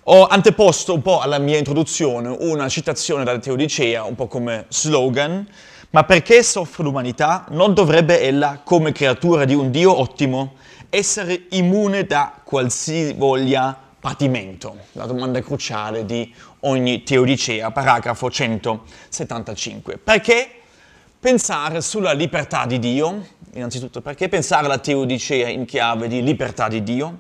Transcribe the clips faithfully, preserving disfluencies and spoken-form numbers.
Ho anteposto un po' alla mia introduzione una citazione dalla Teodicea, un po' come slogan, ma perché soffre l'umanità, non dovrebbe ella, come creatura di un Dio ottimo, essere immune da qualsivoglia patimento? La domanda cruciale di ogni Teodicea, paragrafo centosettantacinque. Perché pensare sulla libertà di Dio? Innanzitutto, perché pensare alla Teodicea in chiave di libertà di Dio?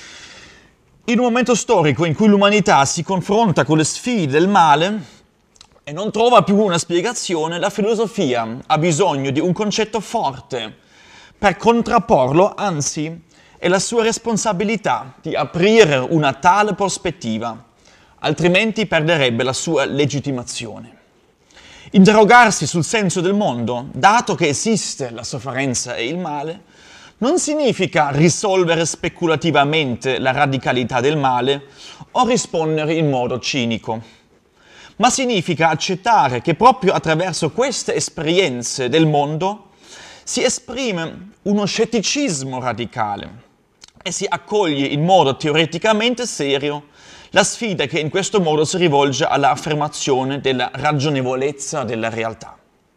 In un momento storico in cui l'umanità si confronta con le sfide del male e non trova più una spiegazione, la filosofia ha bisogno di un concetto forte per contrapporlo, anzi è la sua responsabilità di aprire una tale prospettiva, altrimenti perderebbe la sua legittimazione. Interrogarsi sul senso del mondo, dato che esiste la sofferenza e il male, non significa risolvere speculativamente la radicalità del male o rispondere in modo cinico, ma significa accettare che proprio attraverso queste esperienze del mondo si esprime uno scetticismo radicale e si accoglie in modo teoreticamente serio la sfida che in questo modo si rivolge all'affermazione della ragionevolezza della realtà.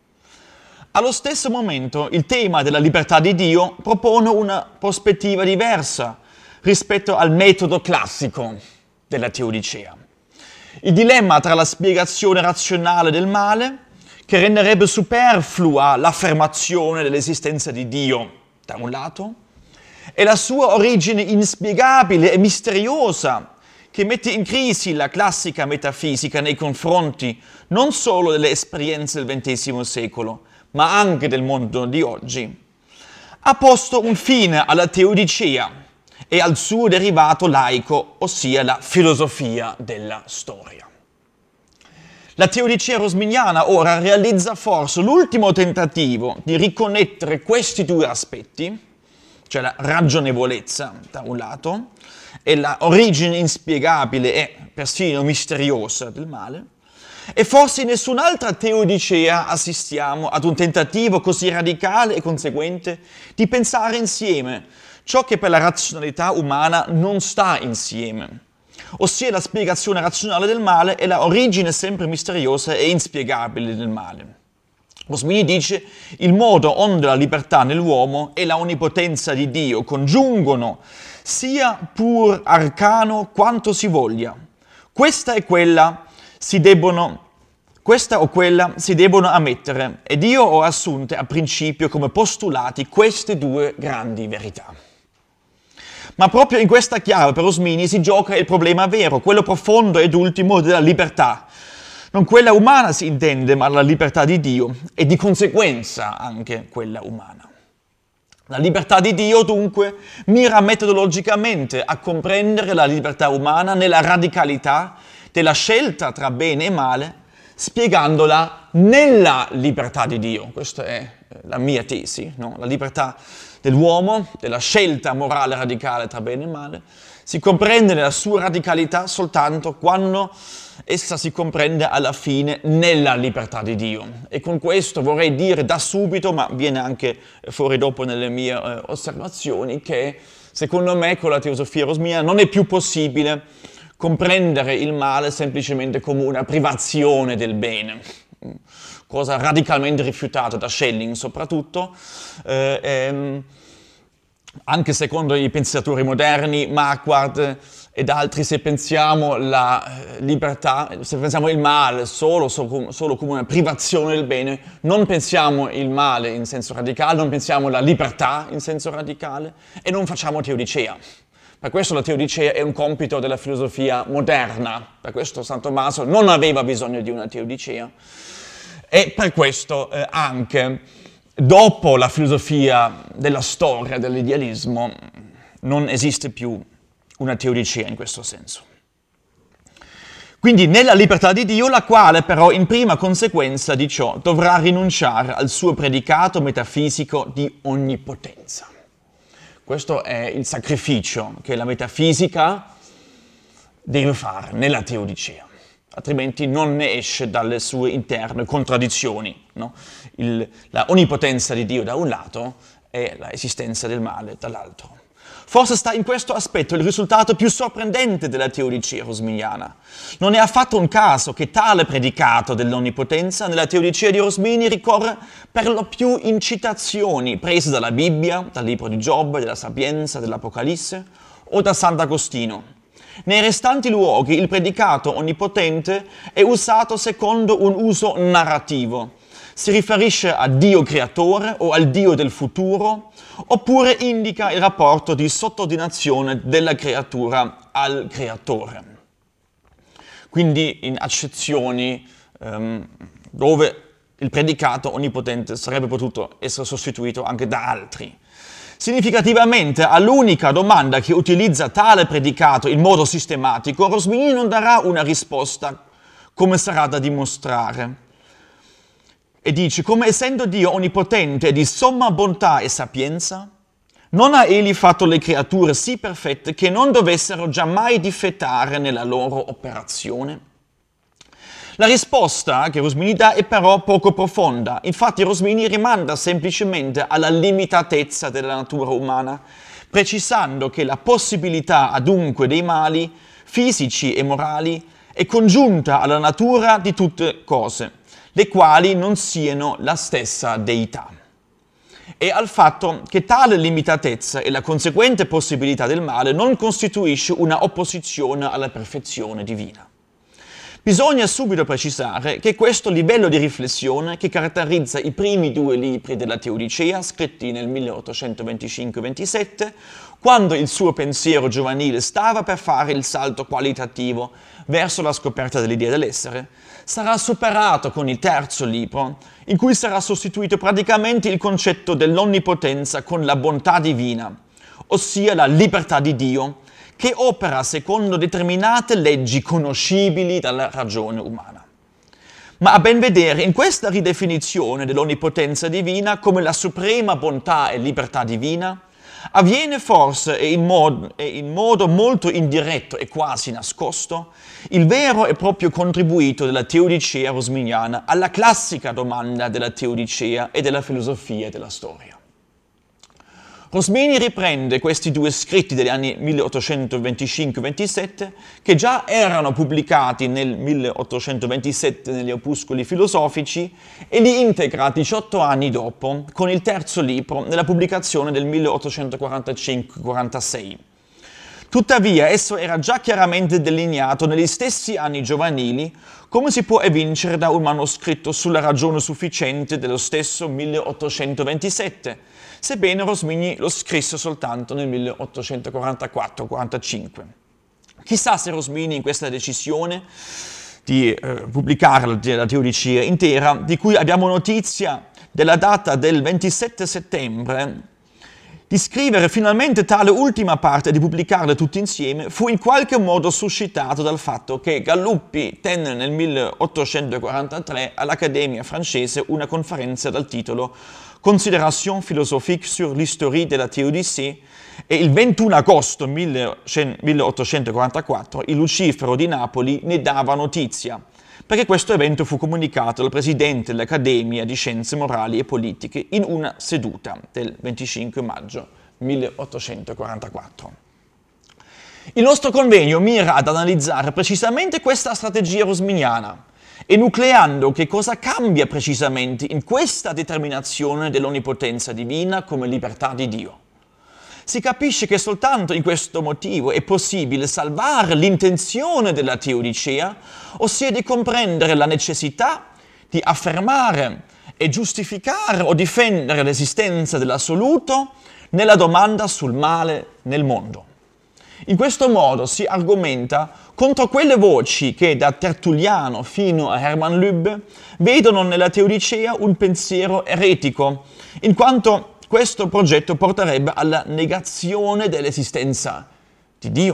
Allo stesso momento, il tema della libertà di Dio propone una prospettiva diversa rispetto al metodo classico della Teodicea. Il dilemma tra la spiegazione razionale del male, che renderebbe superflua l'affermazione dell'esistenza di Dio, da un lato, e la sua origine inspiegabile e misteriosa, che mette in crisi la classica metafisica nei confronti non solo delle esperienze del ventesimo secolo, ma anche del mondo di oggi, ha posto un fine alla Teodicea e al suo derivato laico, ossia la filosofia della storia. La Teodicea rosminiana ora realizza forse l'ultimo tentativo di riconnettere questi due aspetti, cioè la ragionevolezza da un lato e la origine inspiegabile e persino misteriosa del male, e forse in nessun'altra Teodicea assistiamo ad un tentativo così radicale e conseguente di pensare insieme ciò che per la razionalità umana non sta insieme, ossia la spiegazione razionale del male e la origine sempre misteriosa e inspiegabile del male. Rosmini dice: il modo onde la libertà nell'uomo e la onnipotenza di Dio congiungono sia pur arcano quanto si voglia. Questa e quella si debbono, questa o quella si debbono ammettere, ed io ho assunte a principio come postulati queste due grandi verità. Ma proprio in questa chiave per Rosmini si gioca il problema vero, quello profondo ed ultimo della libertà. Non quella umana si intende, ma la libertà di Dio, e di conseguenza anche quella umana. La libertà di Dio, dunque, mira metodologicamente a comprendere la libertà umana nella radicalità della scelta tra bene e male, spiegandola nella libertà di Dio. Questa è la mia tesi, no? La libertà dell'uomo, della scelta morale radicale tra bene e male, si comprende nella sua radicalità soltanto quando essa si comprende alla fine nella libertà di Dio. E con questo vorrei dire da subito, ma viene anche fuori dopo nelle mie eh, osservazioni, che secondo me con la teosofia rosminiana non è più possibile comprendere il male semplicemente come una privazione del bene, cosa radicalmente rifiutata da Schelling soprattutto, eh, ehm, anche secondo i pensatori moderni, Marquardt ed altri. Se pensiamo la libertà, se pensiamo il male solo, solo come una privazione del bene, non pensiamo il male in senso radicale, non pensiamo la libertà in senso radicale e non facciamo teodicea. Per questo la teodicea è un compito della filosofia moderna, per questo San Tommaso non aveva bisogno di una teodicea e per questo eh, anche dopo la filosofia della storia, dell'idealismo, non esiste più una teodicea in questo senso. Quindi nella libertà di Dio, la quale però in prima conseguenza di ciò dovrà rinunciare al suo predicato metafisico di onnipotenza. Questo è il sacrificio che la metafisica deve fare nella teodicea, altrimenti non ne esce dalle sue interne contraddizioni, no? Il, la onnipotenza di Dio da un lato e l'esistenza del male dall'altro. Forse sta in questo aspetto il risultato più sorprendente della teologia rosminiana. Non è affatto un caso che tale predicato dell'onnipotenza nella teologia di Rosmini ricorre per lo più in citazioni prese dalla Bibbia, dal libro di Giobbe, della Sapienza, dell'Apocalisse o da Sant'Agostino. Nei restanti luoghi il predicato onnipotente è usato secondo un uso narrativo. Si riferisce a Dio creatore o al Dio del futuro, oppure indica il rapporto di sottordinazione della creatura al creatore. Quindi in accezioni ehm, dove il predicato onnipotente sarebbe potuto essere sostituito anche da altri. Significativamente, all'unica domanda che utilizza tale predicato in modo sistematico, Rosmini non darà una risposta, come sarà da dimostrare. E dice, come essendo Dio onnipotente e di somma bontà e sapienza, non ha egli fatto le creature sì perfette che non dovessero giammai difettare nella loro operazione? La risposta che Rosmini dà è però poco profonda. Infatti Rosmini rimanda semplicemente alla limitatezza della natura umana, precisando che la possibilità adunque dei mali, fisici e morali, è congiunta alla natura di tutte cose, le quali non siano la stessa deità, e al fatto che tale limitatezza e la conseguente possibilità del male non costituisce una opposizione alla perfezione divina. Bisogna subito precisare che questo livello di riflessione che caratterizza i primi due libri della Teodicea, scritti nel milleottocentoventicinque ventisette, quando il suo pensiero giovanile stava per fare il salto qualitativo verso la scoperta dell'idea dell'essere, sarà superato con il terzo libro, in cui sarà sostituito praticamente il concetto dell'onnipotenza con la bontà divina, ossia la libertà di Dio, che opera secondo determinate leggi conoscibili dalla ragione umana. Ma a ben vedere, in questa ridefinizione dell'onnipotenza divina come la suprema bontà e libertà divina, avviene forse, e in, mod- e in modo molto indiretto e quasi nascosto, il vero e proprio contribuito della teodicea rosminiana alla classica domanda della teodicea e della filosofia della storia. Rosmini riprende questi due scritti degli anni milleottocentoventicinque ventisette, che già erano pubblicati nel milleottocentoventisette negli opuscoli filosofici, e li integra diciotto anni dopo, con il terzo libro, nella pubblicazione del milleottocentoquarantacinque quarantasei. Tuttavia, esso era già chiaramente delineato negli stessi anni giovanili, come si può evincere da un manoscritto sulla ragione sufficiente dello stesso milleottocentoventisette, sebbene Rosmini lo scrisse soltanto nel milleottocentoquarantaquattro quarantacinque. Chissà se Rosmini in questa decisione di eh, pubblicare la, la teodicea intera, di cui abbiamo notizia della data del ventisette settembre, di scrivere finalmente tale ultima parte e di pubblicarle tutte insieme, fu in qualche modo suscitato dal fatto che Galuppi tenne nel milleottocentoquarantatré all'Accademia francese una conferenza dal titolo Considération philosophique sur l'histoire de la théodicée, e il ventuno agosto milleottocentoquarantaquattro il Lucifero di Napoli ne dava notizia, perché questo evento fu comunicato dal presidente dell'Accademia di Scienze Morali e Politiche in una seduta del venticinque maggio milleottocentoquarantaquattro. Il nostro convegno mira ad analizzare precisamente questa strategia rosminiana, enucleando che cosa cambia precisamente in questa determinazione dell'onnipotenza divina come libertà di Dio. Si capisce che soltanto in questo motivo è possibile salvare l'intenzione della teodicea, ossia di comprendere la necessità di affermare e giustificare o difendere l'esistenza dell'assoluto nella domanda sul male nel mondo. In questo modo si argomenta contro quelle voci che da Tertulliano fino a Hermann Lübbe vedono nella teodicea un pensiero eretico, in quanto questo progetto porterebbe alla negazione dell'esistenza di Dio.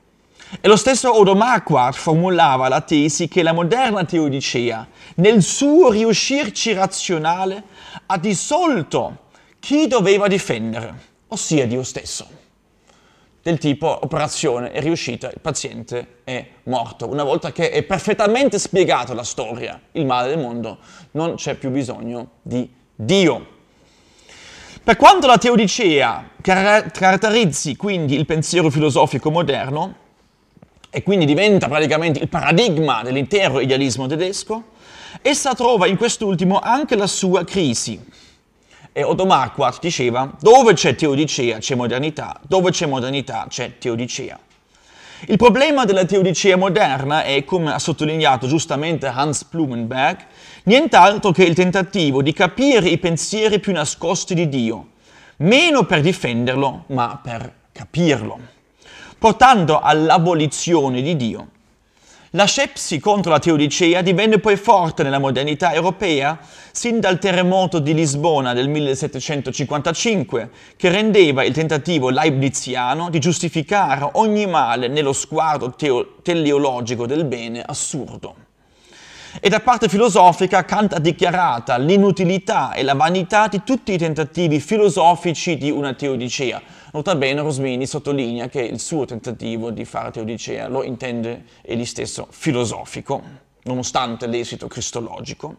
E lo stesso Odo Marquardt formulava la tesi che la moderna teodicea, nel suo riuscirci razionale, ha dissolto chi doveva difendere, ossia Dio stesso. Del tipo operazione è riuscita, il paziente è morto. Una volta che è perfettamente spiegata la storia, il male del mondo, non c'è più bisogno di Dio. Per quanto la teodicea car- caratterizzi quindi il pensiero filosofico moderno, e quindi diventa praticamente il paradigma dell'intero idealismo tedesco, essa trova in quest'ultimo anche la sua crisi. E Otto Marquardt diceva: dove c'è teodicea c'è modernità, dove c'è modernità c'è teodicea. Il problema della teodicea moderna è, come ha sottolineato giustamente Hans Blumenberg, nient'altro che il tentativo di capire i pensieri più nascosti di Dio, meno per difenderlo, ma per capirlo, portando all'abolizione di Dio. La scepsi contro la teodicea divenne poi forte nella modernità europea sin dal terremoto di Lisbona del millesettecentocinquantacinque, che rendeva il tentativo leibniziano di giustificare ogni male nello sguardo teo- teleologico del bene assurdo. E da parte filosofica Kant ha dichiarata l'inutilità e la vanità di tutti i tentativi filosofici di una teodicea. Nota bene, Rosmini sottolinea che il suo tentativo di fare teodicea lo intende egli stesso filosofico, nonostante l'esito cristologico.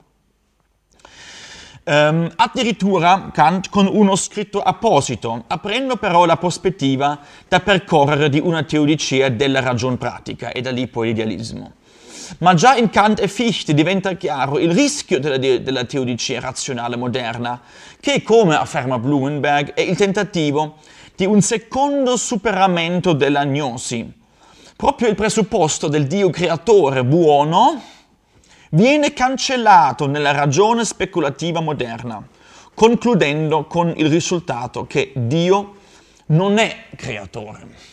Um, addirittura Kant con uno scritto apposito, aprendo però la prospettiva da percorrere di una teodicea della ragion pratica e da lì poi l'idealismo. Ma già in Kant e Fichte diventa chiaro il rischio della, della teodicea razionale moderna, che, come afferma Blumenberg, è il tentativo di un secondo superamento della gnosi. Proprio il presupposto del Dio creatore buono viene cancellato nella ragione speculativa moderna, concludendo con il risultato che Dio non è creatore.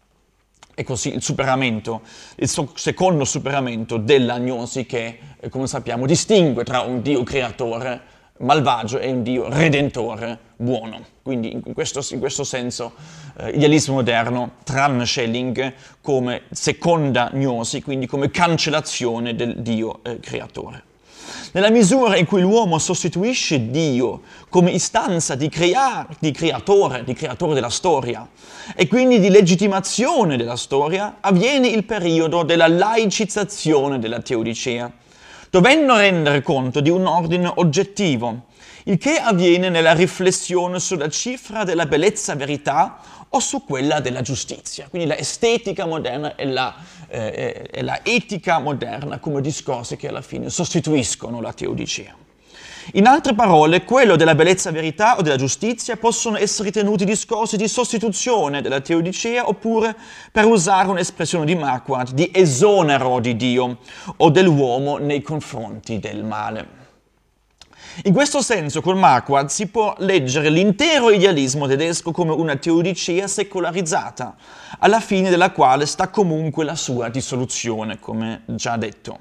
E così il superamento, il secondo superamento dell'agnosi che, come sappiamo, distingue tra un Dio creatore malvagio e un Dio redentore buono. Quindi in questo, in questo senso eh, idealismo moderno tranne Schelling come seconda gnosi, quindi come cancellazione del Dio eh, creatore. Nella misura in cui l'uomo sostituisce Dio come istanza di, creare, di creatore, di creatore della storia, e quindi di legittimazione della storia, avviene il periodo della laicizzazione della teodicea, dovendo rendere conto di un ordine oggettivo, il che avviene nella riflessione sulla cifra della bellezza verità o su quella della giustizia. Quindi la estetica moderna e la, eh, e la etica moderna come discorsi che alla fine sostituiscono la teodicea. In altre parole, quello della bellezza verità o della giustizia possono essere ritenuti discorsi di sostituzione della teodicea oppure, per usare un'espressione di Marquardt, di esonero di Dio o dell'uomo nei confronti del male. In questo senso, con Marquardt si può leggere l'intero idealismo tedesco come una teodicea secolarizzata, alla fine della quale sta comunque la sua dissoluzione, come già detto.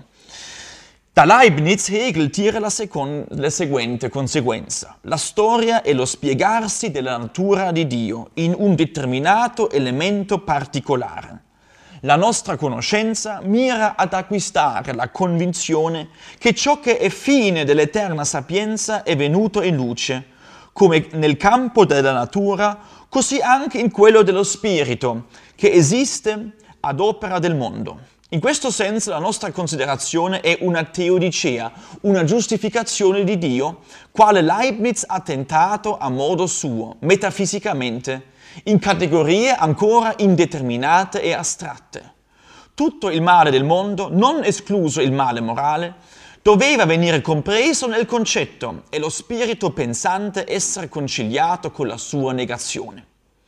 Da Leibniz Hegel tira la, secon- la seguente conseguenza: la storia è lo spiegarsi della natura di Dio in un determinato elemento particolare. La nostra conoscenza mira ad acquistare la convinzione che ciò che è fine dell'eterna sapienza è venuto in luce, come nel campo della natura, così anche in quello dello spirito, che esiste ad opera del mondo. In questo senso la nostra considerazione è una teodicea, una giustificazione di Dio, quale Leibniz ha tentato a modo suo, metafisicamente, in categorie ancora indeterminate e astratte. Tutto il male del mondo, non escluso il male morale, doveva venire compreso nel concetto e lo spirito pensante essere conciliato con la sua negazione.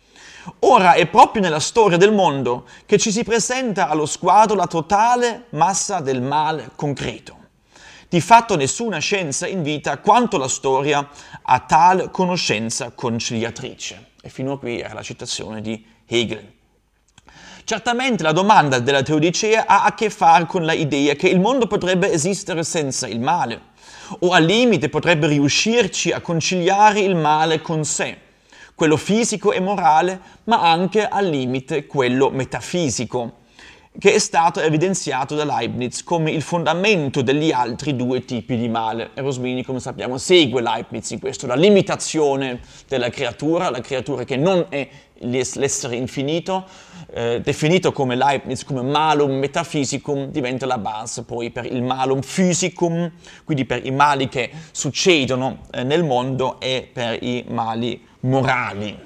Ora è proprio nella storia del mondo che ci si presenta allo sguardo la totale massa del male concreto. Di fatto nessuna scienza invita quanto la storia a tale conoscenza conciliatrice. E fino a qui era la citazione di Hegel. Certamente la domanda della teodicea ha a che fare con la idea che il mondo potrebbe esistere senza il male, o al limite potrebbe riuscirci a conciliare il male con sé, quello fisico e morale, ma anche al limite quello metafisico, che è stato evidenziato da Leibniz come il fondamento degli altri due tipi di male. E Rosmini, come sappiamo, segue Leibniz in questo, la limitazione della creatura, la creatura che non è l'essere infinito, eh, definito come Leibniz come malum metaphysicum, diventa la base poi per il malum physicum, quindi per i mali che succedono eh, nel mondo e per i mali morali.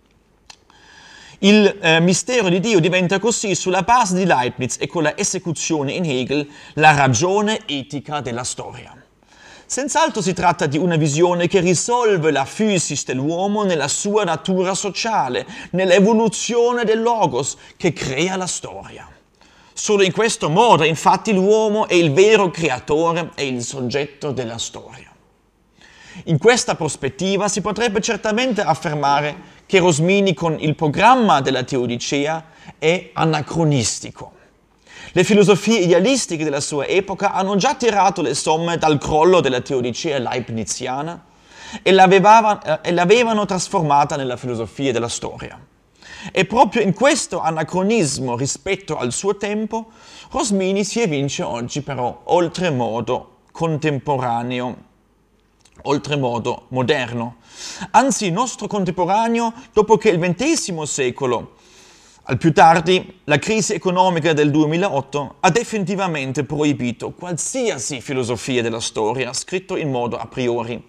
Il eh, mistero di Dio diventa così, sulla base di Leibniz e con la esecuzione in Hegel, la ragione etica della storia. Senz'altro si tratta di una visione che risolve la physis dell'uomo nella sua natura sociale, nell'evoluzione del logos che crea la storia. Solo in questo modo, infatti, l'uomo è il vero creatore e il soggetto della storia. In questa prospettiva si potrebbe certamente affermare che Rosmini con il programma della teodicea è anacronistico. Le filosofie idealistiche della sua epoca hanno già tirato le somme dal crollo della teodicea leibniziana e l'avevano, e l'avevano trasformata nella filosofia della storia. E proprio in questo anacronismo rispetto al suo tempo, Rosmini si evince oggi però oltremodo contemporaneo, oltremodo moderno. Anzi, nostro contemporaneo, dopo che il ventesimo secolo, al più tardi, la crisi economica del duemilaotto, ha definitivamente proibito qualsiasi filosofia della storia, scritto in modo a priori.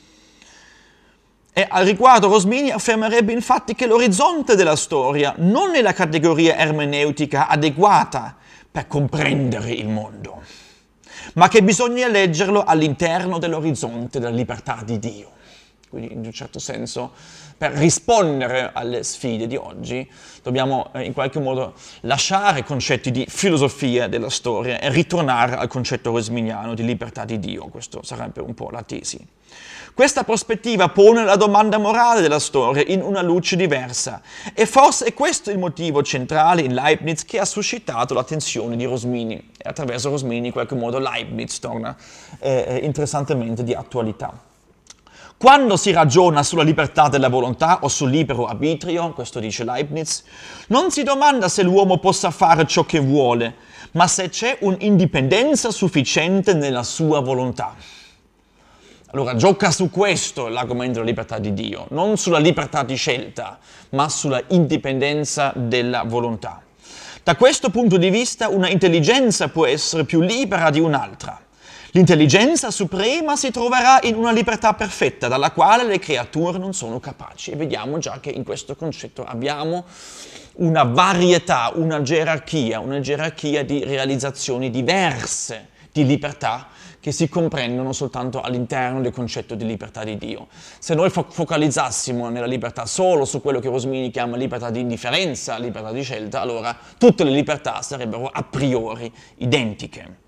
E al riguardo Rosmini affermerebbe infatti che l'orizzonte della storia non è la categoria ermeneutica adeguata per comprendere il mondo, ma che bisogna leggerlo all'interno dell'orizzonte della libertà di Dio. Quindi in un certo senso, per rispondere alle sfide di oggi, dobbiamo eh, in qualche modo lasciare concetti di filosofia della storia e ritornare al concetto rosminiano di libertà di Dio. Questo sarebbe un po' la tesi. Questa prospettiva pone la domanda morale della storia in una luce diversa e forse è questo il motivo centrale in Leibniz che ha suscitato l'attenzione di Rosmini. E attraverso Rosmini in qualche modo Leibniz torna eh, interessantemente di attualità. Quando si ragiona sulla libertà della volontà o sul libero arbitrio, questo dice Leibniz, non si domanda se l'uomo possa fare ciò che vuole, ma se c'è un'indipendenza sufficiente nella sua volontà. Allora gioca su questo l'argomento della libertà di Dio, non sulla libertà di scelta, ma sulla indipendenza della volontà. Da questo punto di vista una intelligenza può essere più libera di un'altra. L'intelligenza suprema si troverà in una libertà perfetta, dalla quale le creature non sono capaci. E vediamo già che in questo concetto abbiamo una varietà, una gerarchia, una gerarchia di realizzazioni diverse di libertà che si comprendono soltanto all'interno del concetto di libertà di Dio. Se noi fo- focalizzassimo nella libertà solo su quello che Rosmini chiama libertà di indifferenza, libertà di scelta, allora tutte le libertà sarebbero a priori identiche.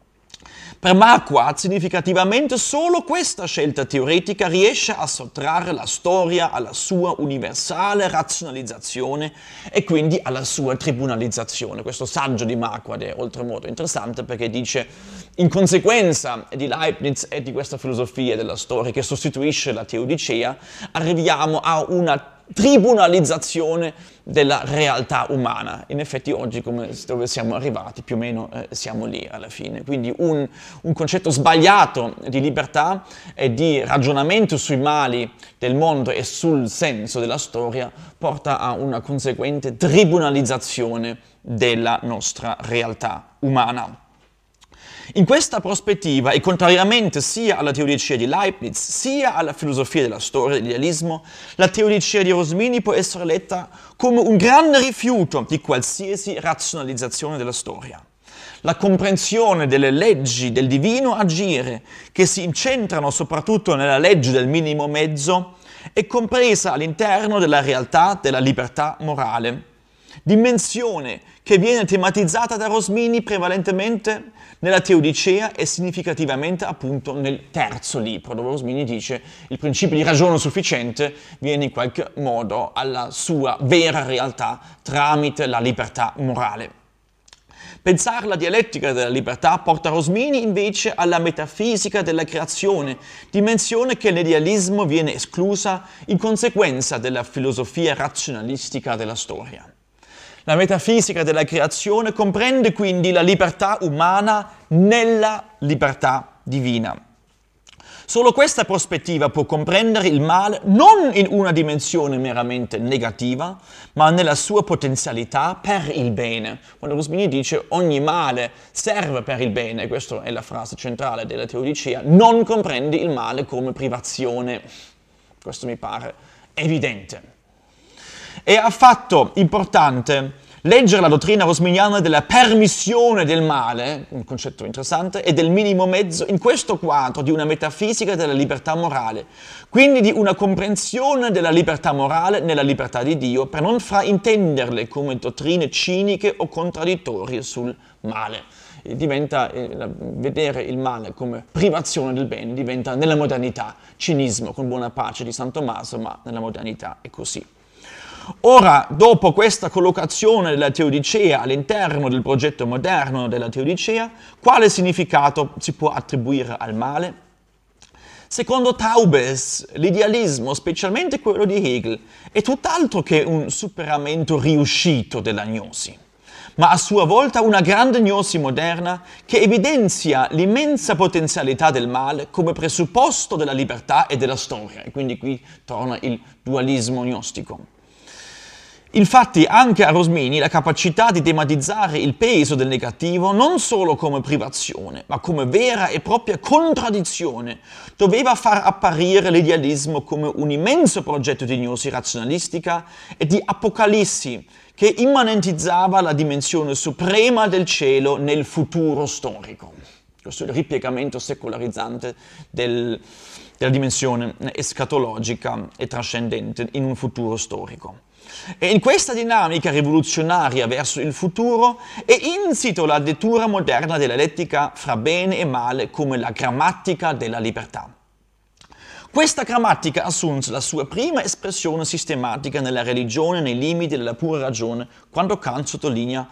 Per Marquardt, significativamente, solo questa scelta teoretica riesce a sottrarre la storia alla sua universale razionalizzazione e quindi alla sua tribunalizzazione. Questo saggio di Marquardt è oltremodo interessante perché dice, in conseguenza di Leibniz e di questa filosofia della storia che sostituisce la teodicea, arriviamo a una tribunalizzazione della realtà umana. In effetti oggi, come dove siamo arrivati, più o meno eh, siamo lì alla fine. Quindi un, un concetto sbagliato di libertà e di ragionamento sui mali del mondo e sul senso della storia porta a una conseguente tribunalizzazione della nostra realtà umana. In questa prospettiva, e contrariamente sia alla teodicea di Leibniz, sia alla filosofia della storia dell'idealismo, la teodicea di Rosmini può essere letta come un grande rifiuto di qualsiasi razionalizzazione della storia. La comprensione delle leggi del divino agire, che si incentrano soprattutto nella legge del minimo mezzo, è compresa all'interno della realtà della libertà morale, dimensione che viene tematizzata da Rosmini prevalentemente nella teodicea e significativamente appunto nel terzo libro, dove Rosmini dice il principio di ragione sufficiente viene in qualche modo alla sua vera realtà tramite la libertà morale. Pensare la dialettica della libertà porta Rosmini invece alla metafisica della creazione, dimensione che nell'idealismo viene esclusa in conseguenza della filosofia razionalistica della storia. La metafisica della creazione comprende quindi la libertà umana nella libertà divina. Solo questa prospettiva può comprendere il male non in una dimensione meramente negativa, ma nella sua potenzialità per il bene. Quando Rosmini dice ogni male serve per il bene, questa è la frase centrale della teodicea, non comprende il male come privazione. Questo mi pare evidente. È affatto importante leggere la dottrina rosminiana della permissione del male, un concetto interessante, e del minimo mezzo in questo quadro di una metafisica della libertà morale, quindi di una comprensione della libertà morale nella libertà di Dio, per non fraintenderle come dottrine ciniche o contraddittorie sul male. E diventa, eh, vedere il male come privazione del bene, diventa nella modernità cinismo, con buona pace di San Tommaso, ma nella modernità è così. Ora, dopo questa collocazione della teodicea all'interno del progetto moderno della teodicea, quale significato si può attribuire al male? Secondo Taubes, l'idealismo, specialmente quello di Hegel, è tutt'altro che un superamento riuscito della gnosi, ma a sua volta una grande gnosi moderna che evidenzia l'immensa potenzialità del male come presupposto della libertà e della storia. E quindi qui torna il dualismo gnostico. Infatti anche a Rosmini la capacità di dematizzare il peso del negativo non solo come privazione, ma come vera e propria contraddizione, doveva far apparire l'idealismo come un immenso progetto di gnosi razionalistica e di apocalissi che immanentizzava la dimensione suprema del cielo nel futuro storico. Questo è il ripiegamento secolarizzante del, della dimensione escatologica e trascendente in un futuro storico. E in questa dinamica rivoluzionaria verso il futuro è insito la lettura moderna dell'elettica fra bene e male come la grammatica della libertà. Questa grammatica assunse la sua prima espressione sistematica nella religione nei limiti della pura ragione, quando Kant sottolinea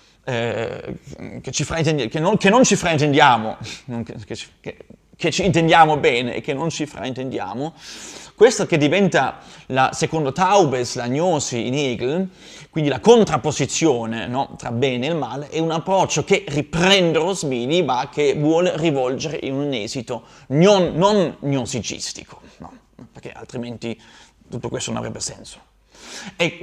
eh, che, ci che, non, che non ci fraintendiamo, che, che, che ci intendiamo bene e che non ci fraintendiamo. Questo che diventa, la, secondo Taubes, la gnosi in Hegel, quindi la contrapposizione, no, tra bene e il male, è un approccio che riprende Rosmini ma che vuole rivolgere in un esito non, non gnosicistico, no, perché altrimenti tutto questo non avrebbe senso. E,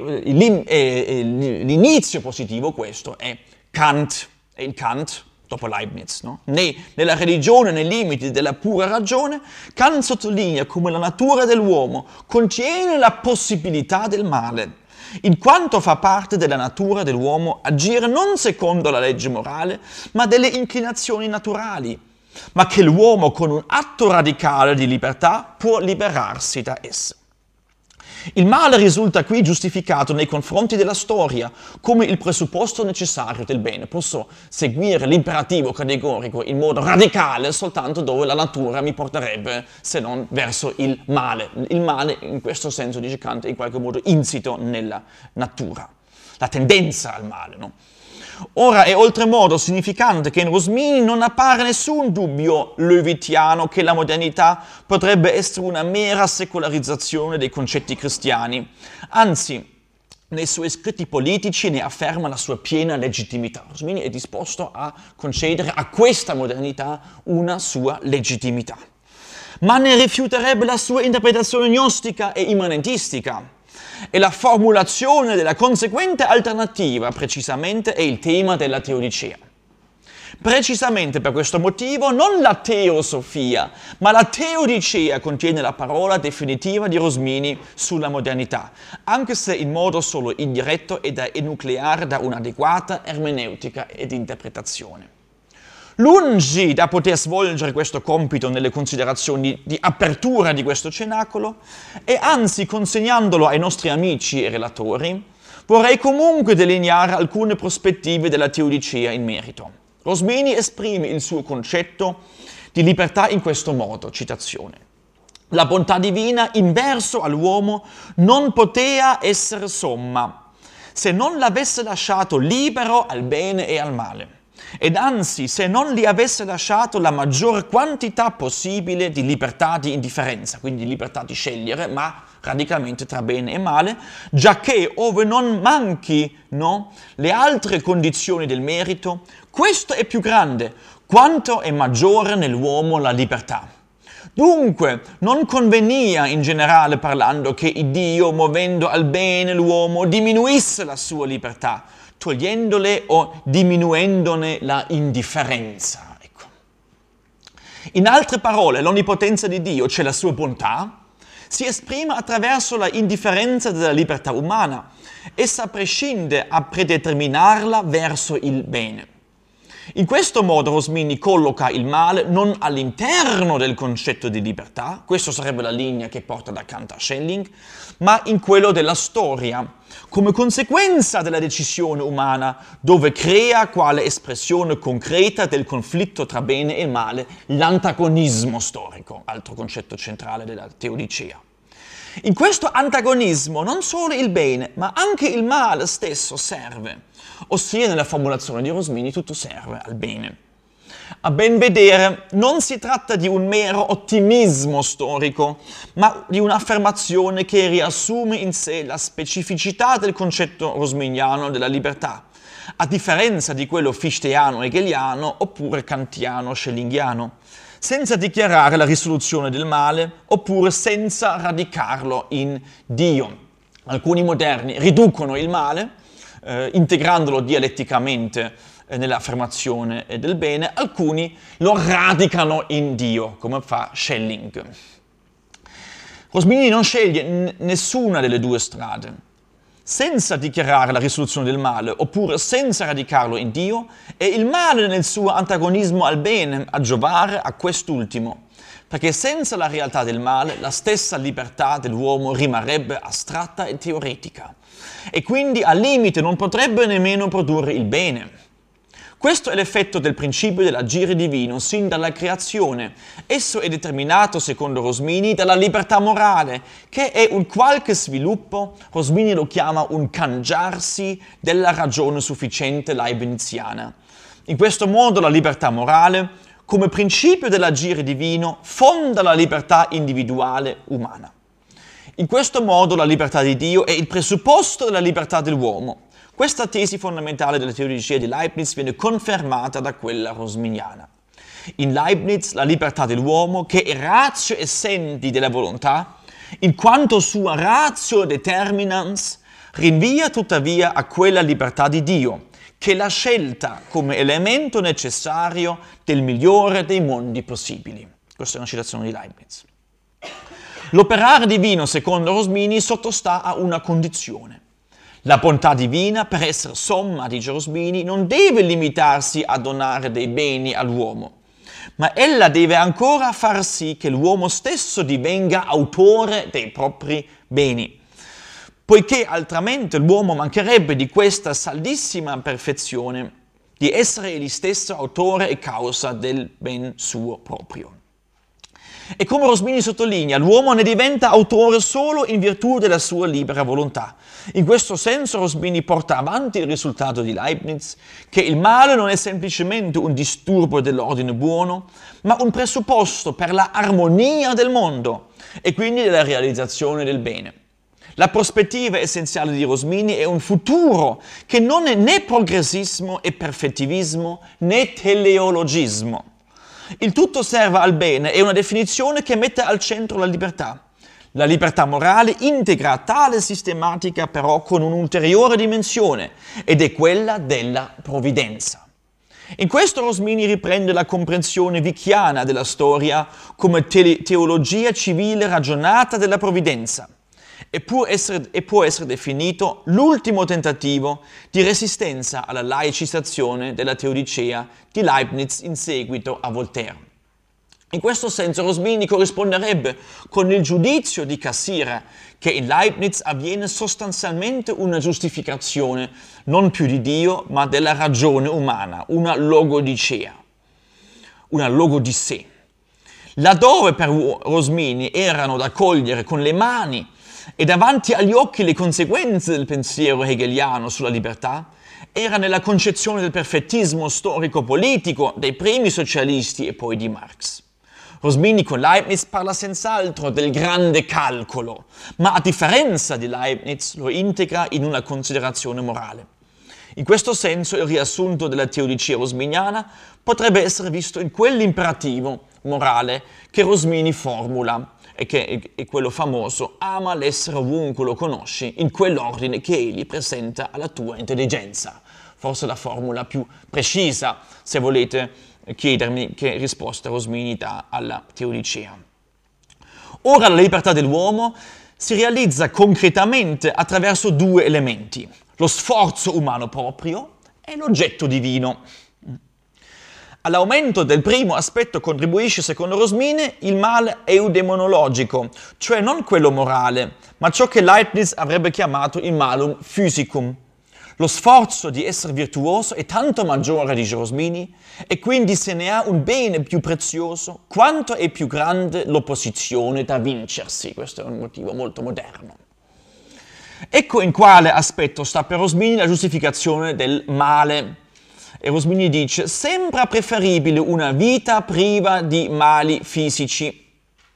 e l'inizio positivo questo è Kant, è il Kant, dopo Leibniz, no? Ne, nella religione, nei limiti della pura ragione, Kant sottolinea come la natura dell'uomo contiene la possibilità del male, in quanto fa parte della natura dell'uomo agire non secondo la legge morale, ma delle inclinazioni naturali, ma che l'uomo con un atto radicale di libertà può liberarsi da esse. Il male risulta qui giustificato nei confronti della storia come il presupposto necessario del bene. Posso seguire l'imperativo categorico in modo radicale soltanto dove la natura mi porterebbe, se non verso il male. Il male, in questo senso, dice Kant, è in qualche modo insito nella natura, la tendenza al male, no? Ora è oltremodo significante che in Rosmini non appare nessun dubbio levitiano che la modernità potrebbe essere una mera secolarizzazione dei concetti cristiani. Anzi, nei suoi scritti politici ne afferma la sua piena legittimità. Rosmini è disposto a concedere a questa modernità una sua legittimità. Ma ne rifiuterebbe la sua interpretazione gnostica e immanentistica. E la formulazione della conseguente alternativa, precisamente, è il tema della teodicea. Precisamente per questo motivo non la teosofia, ma la teodicea contiene la parola definitiva di Rosmini sulla modernità, anche se in modo solo indiretto e da enucleare da un'adeguata ermeneutica ed interpretazione. Lungi da poter svolgere questo compito nelle considerazioni di apertura di questo cenacolo, e anzi consegnandolo ai nostri amici e relatori, vorrei comunque delineare alcune prospettive della teodicea in merito. Rosmini esprime il suo concetto di libertà in questo modo, citazione: la bontà divina in verso all'uomo non poteva essere somma, se non l'avesse lasciato libero al bene e al male. Ed anzi, se non gli avesse lasciato la maggior quantità possibile di libertà di indifferenza, quindi di libertà di scegliere, ma radicalmente tra bene e male, giacché ove non manchino le altre condizioni del merito, questo è più grande, quanto è maggiore nell'uomo la libertà. Dunque, non convenia in generale parlando che Dio, muovendo al bene l'uomo, diminuisse la sua libertà, togliendole o diminuendone la indifferenza. Ecco. In altre parole, l'onnipotenza di Dio, cioè la sua bontà, si esprime attraverso la indifferenza della libertà umana. Essa prescinde a predeterminarla verso il bene. In questo modo Rosmini colloca il male non all'interno del concetto di libertà, questa sarebbe la linea che porta da Kant a Schelling, ma in quello della storia, come conseguenza della decisione umana, dove crea quale espressione concreta del conflitto tra bene e male l'antagonismo storico, altro concetto centrale della teodicea. In questo antagonismo non solo il bene, ma anche il male stesso serve, ossia nella formulazione di Rosmini tutto serve al bene. A ben vedere, non si tratta di un mero ottimismo storico, ma di un'affermazione che riassume in sé la specificità del concetto rosminiano della libertà, a differenza di quello fichtéiano-hegeliano oppure kantiano-schellingiano, senza dichiarare la risoluzione del male oppure senza radicarlo in Dio. Alcuni moderni riducono il male, eh, integrandolo dialetticamente eh, nell'affermazione del bene, alcuni lo radicano in Dio, come fa Schelling. Rosmini non sceglie n- nessuna delle due strade. Senza dichiarare la risoluzione del male, oppure senza radicarlo in Dio, è il male nel suo antagonismo al bene a giovare a quest'ultimo, perché senza la realtà del male la stessa libertà dell'uomo rimarrebbe astratta e teoretica, e quindi al limite non potrebbe nemmeno produrre il bene. Questo è l'effetto del principio dell'agire divino sin dalla creazione. Esso è determinato, secondo Rosmini, dalla libertà morale, che è un qualche sviluppo, Rosmini lo chiama un cangiarsi della ragione sufficiente leibniziana. In questo modo la libertà morale, come principio dell'agire divino, fonda la libertà individuale umana. In questo modo la libertà di Dio è il presupposto della libertà dell'uomo. Questa tesi fondamentale della teologia di Leibniz viene confermata da quella rosminiana. In Leibniz la libertà dell'uomo, che è ratio essendi della volontà, in quanto sua ratio determinans, rinvia tuttavia a quella libertà di Dio, che è la scelta come elemento necessario del migliore dei mondi possibili. Questa è una citazione di Leibniz. L'operare divino, secondo Rosmini, sottostà a una condizione. La bontà divina, per essere somma, dice Rosmini, non deve limitarsi a donare dei beni all'uomo, ma ella deve ancora far sì che l'uomo stesso divenga autore dei propri beni, poiché altrimenti l'uomo mancherebbe di questa saldissima perfezione di essere egli stesso autore e causa del ben suo proprio. E come Rosmini sottolinea, l'uomo ne diventa autore solo in virtù della sua libera volontà. In questo senso Rosmini porta avanti il risultato di Leibniz, che il male non è semplicemente un disturbo dell'ordine buono, ma un presupposto per la armonia del mondo e quindi della realizzazione del bene. La prospettiva essenziale di Rosmini è un futuro che non è né progressismo e perfettivismo né teleologismo. Il tutto serve al bene è una definizione che mette al centro la libertà. La libertà morale integra tale sistematica però con un'ulteriore dimensione ed è quella della provvidenza. In questo Rosmini riprende la comprensione vicchiana della storia come te- teologia civile ragionata della provvidenza e può essere, e può essere definito l'ultimo tentativo di resistenza alla laicizzazione della teodicea di Leibniz in seguito a Voltaire. In questo senso Rosmini corrisponderebbe con il giudizio di Cassirer che in Leibniz avviene sostanzialmente una giustificazione non più di Dio ma della ragione umana, una logodicea, una logodissè. Laddove per Rosmini erano da cogliere con le mani e davanti agli occhi le conseguenze del pensiero hegeliano sulla libertà, era nella concezione del perfettismo storico-politico dei primi socialisti e poi di Marx. Rosmini con Leibniz parla senz'altro del grande calcolo, ma a differenza di Leibniz lo integra in una considerazione morale. In questo senso il riassunto della teodicia rosminiana potrebbe essere visto in quell'imperativo morale che Rosmini formula e che è quello famoso: ama l'essere ovunque lo conosci, in quell'ordine che egli presenta alla tua intelligenza. Forse la formula più precisa, se volete chiedermi che risposta Rosmini dà alla teodicea. Ora la libertà dell'uomo si realizza concretamente attraverso due elementi, lo sforzo umano proprio e l'oggetto divino. All'aumento del primo aspetto contribuisce, secondo Rosmini, il male eudemonologico, cioè non quello morale, ma ciò che Leibniz avrebbe chiamato il malum physicum. Lo sforzo di essere virtuoso è tanto maggiore, dice Rosmini, e quindi se ne ha un bene più prezioso, quanto è più grande l'opposizione da vincersi. Questo è un motivo molto moderno. Ecco in quale aspetto sta per Rosmini la giustificazione del male. E Rosmini dice: sembra preferibile una vita priva di mali fisici.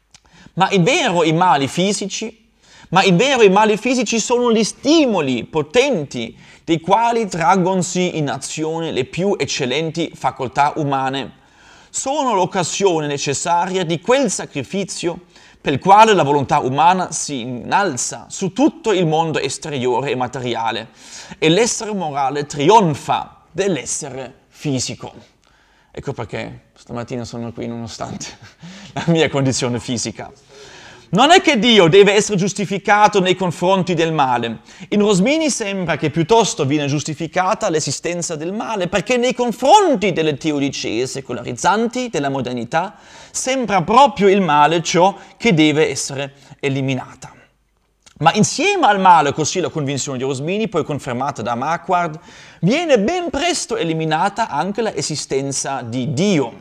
Ma in vero i mali fisici, ma in vero i mali fisici sono gli stimoli potenti dei quali traggonsi in azione le più eccellenti facoltà umane. Sono l'occasione necessaria di quel sacrificio per il quale la volontà umana si innalza su tutto il mondo esteriore e materiale e l'essere morale trionfa dell'essere fisico. Ecco perché stamattina sono qui nonostante la mia condizione fisica. Non è che Dio deve essere giustificato nei confronti del male. In Rosmini sembra che piuttosto viene giustificata l'esistenza del male, perché nei confronti delle teodicee secolarizzanti della modernità sembra proprio il male ciò che deve essere eliminata. Ma insieme al male, così la convinzione di Rosmini, poi confermata da Marquardt, viene ben presto eliminata anche l'esistenza di Dio.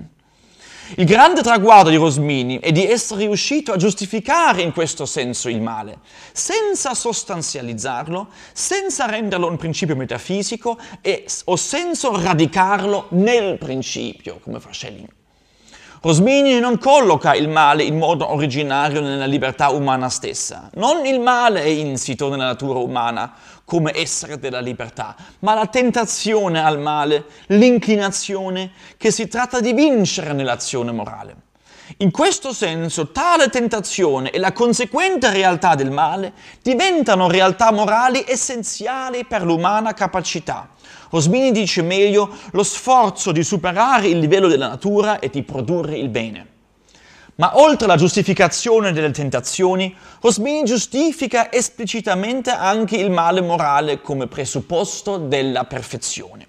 Il grande traguardo di Rosmini è di essere riuscito a giustificare in questo senso il male, senza sostanzializzarlo, senza renderlo un principio metafisico e, o senza radicarlo nel principio, come fa Schelling. Rosmini non colloca il male in modo originario nella libertà umana stessa. Non il male è insito nella natura umana come essere della libertà, ma la tentazione al male, l'inclinazione che si tratta di vincere nell'azione morale. In questo senso, tale tentazione e la conseguente realtà del male diventano realtà morali essenziali per l'umana capacità. Rosmini dice meglio lo sforzo di superare il livello della natura e di produrre il bene. Ma oltre alla giustificazione delle tentazioni, Rosmini giustifica esplicitamente anche il male morale come presupposto della perfezione.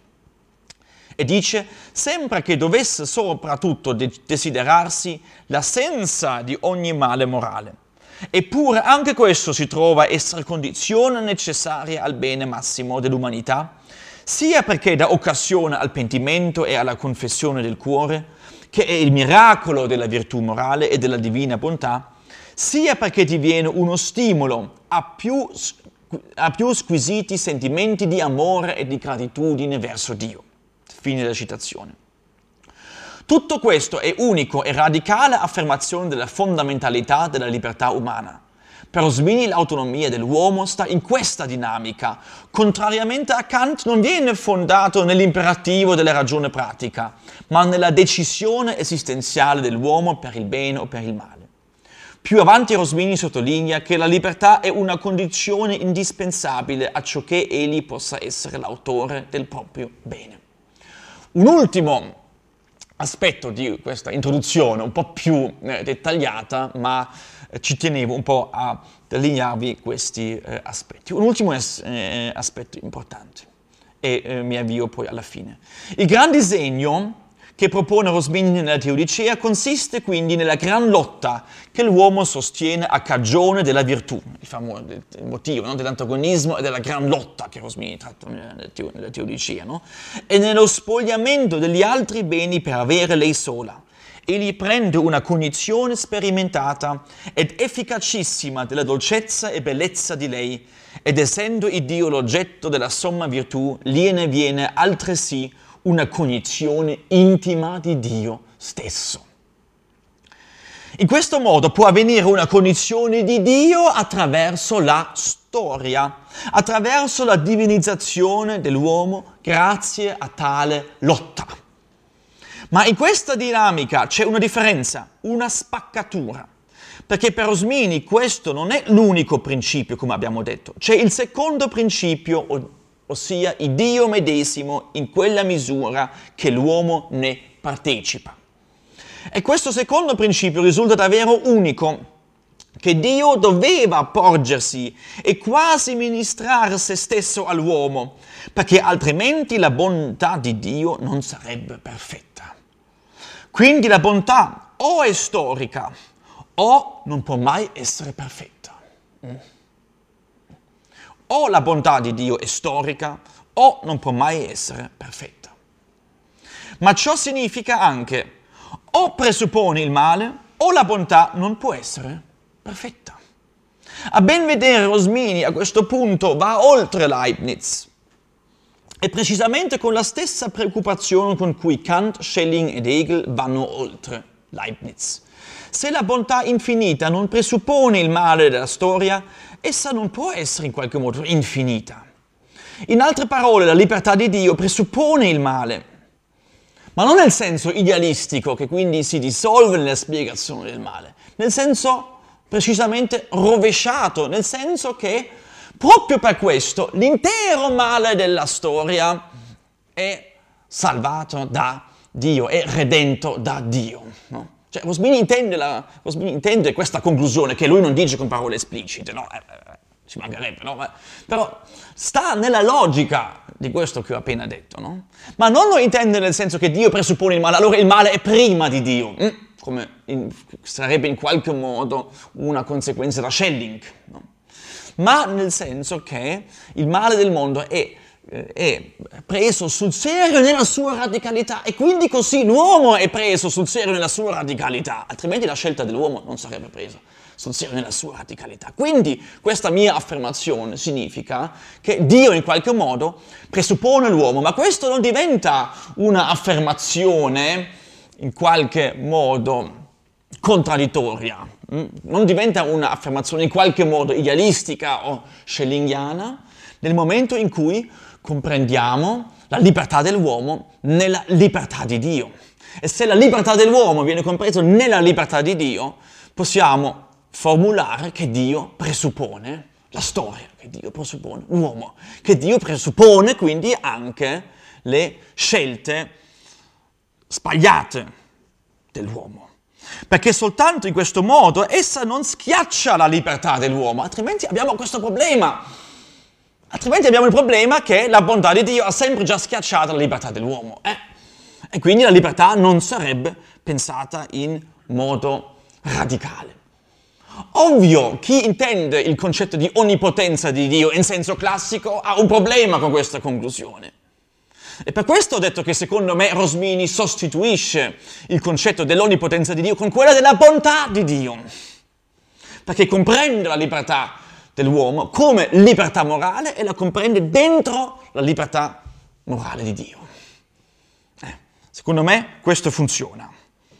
E dice, sembra che dovesse soprattutto de- desiderarsi l'assenza di ogni male morale. Eppure anche questo si trova a essere condizione necessaria al bene massimo dell'umanità, sia perché dà occasione al pentimento e alla confessione del cuore, che è il miracolo della virtù morale e della divina bontà, sia perché diviene uno stimolo a più, a più squisiti sentimenti di amore e di gratitudine verso Dio. Fine della citazione. Tutto questo è unico e radicale affermazione della fondamentalità della libertà umana. Per Rosmini l'autonomia dell'uomo sta in questa dinamica. Contrariamente a Kant non viene fondato nell'imperativo della ragione pratica, ma nella decisione esistenziale dell'uomo per il bene o per il male. Più avanti Rosmini sottolinea che la libertà è una condizione indispensabile a ciò che egli possa essere l'autore del proprio bene. Un ultimo aspetto di questa introduzione, un po' più eh, dettagliata, ma eh, ci tenevo un po' a delinearvi questi eh, aspetti. Un ultimo es- eh, aspetto importante, e eh, mi avvio poi alla fine. Il gran disegno che propone Rosmini nella Teodicea consiste quindi nella gran lotta che l'uomo sostiene a cagione della virtù, il famoso il motivo, no? dell'antagonismo e della gran lotta che Rosmini tratta nella, nella Teodicea, no? E nello spogliamento degli altri beni per avere lei sola. Egli prende una cognizione sperimentata ed efficacissima della dolcezza e bellezza di lei, ed essendo il Dio l'oggetto della somma virtù, gliene viene altresì una cognizione intima di Dio stesso. In questo modo può avvenire una cognizione di Dio attraverso la storia, attraverso la divinizzazione dell'uomo grazie a tale lotta. Ma in questa dinamica c'è una differenza, una spaccatura, perché per Rosmini questo non è l'unico principio, come abbiamo detto. C'è il secondo principio, ossia il Dio medesimo in quella misura che l'uomo ne partecipa. E questo secondo principio risulta davvero unico. che Dio doveva porgersi e quasi ministrare se stesso all'uomo, perché altrimenti la bontà di Dio non sarebbe perfetta. Quindi la bontà o è storica o non può mai essere perfetta. O la bontà di Dio è storica o non può mai essere perfetta. Ma ciò significa anche o presuppone il male o la bontà non può essere perfetta. A ben vedere Rosmini a questo punto va oltre Leibniz e precisamente con la stessa preoccupazione con cui Kant, Schelling ed Hegel vanno oltre Leibniz. Se la bontà infinita non presuppone il male della storia, essa non può essere in qualche modo infinita. In altre parole, la libertà di Dio presuppone il male, ma non nel senso idealistico che quindi si dissolve nella spiegazione del male, nel senso precisamente rovesciato, nel senso che proprio per questo l'intero male della storia è salvato da Dio, è redento da Dio. No? Cioè, Rosmini intende, la, Rosmini intende questa conclusione che lui non dice con parole esplicite, no? Eh, eh, ci mancherebbe, no? Ma, però sta nella logica di questo che ho appena detto, no? Ma non lo intende nel senso che Dio presuppone il male, allora il male è prima di Dio, mm? come in, sarebbe in qualche modo una conseguenza da Schelling, no? Ma nel senso che il male del mondo è è preso sul serio nella sua radicalità e quindi così l'uomo è preso sul serio nella sua radicalità, altrimenti la scelta dell'uomo non sarebbe presa sul serio nella sua radicalità. Quindi questa mia affermazione significa che Dio in qualche modo presuppone l'uomo, ma questo non diventa una affermazione in qualche modo contraddittoria, non diventa un'affermazione in qualche modo idealistica o schellingiana nel momento in cui comprendiamo la libertà dell'uomo nella libertà di Dio. E se la libertà dell'uomo viene compresa nella libertà di Dio, possiamo formulare che Dio presuppone la storia, che Dio presuppone l'uomo, che Dio presuppone quindi anche le scelte sbagliate dell'uomo. Perché soltanto in questo modo essa non schiaccia la libertà dell'uomo, altrimenti abbiamo questo problema. Altrimenti abbiamo il problema che la bontà di Dio ha sempre già schiacciato la libertà dell'uomo. Eh? E quindi la libertà non sarebbe pensata in modo radicale. Ovvio, chi intende il concetto di onnipotenza di Dio in senso classico ha un problema con questa conclusione. E per questo ho detto che secondo me Rosmini sostituisce il concetto dell'onnipotenza di Dio con quella della bontà di Dio. Perché comprende la libertà dell'uomo come libertà morale e la comprende dentro la libertà morale di Dio. Eh, secondo me questo funziona.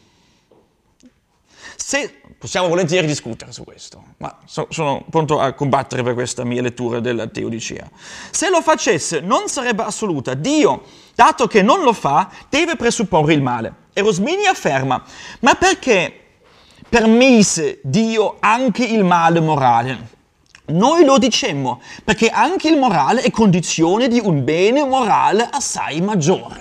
Se possiamo volentieri discutere su questo, ma so, sono pronto a combattere per questa mia lettura della Teodicea. Se lo facesse non sarebbe assoluta. Dio, dato che non lo fa, deve presupporre il male. E Rosmini afferma, ma perché permise Dio anche il male morale? Noi lo dicemmo, perché anche il morale è condizione di un bene morale assai maggiore.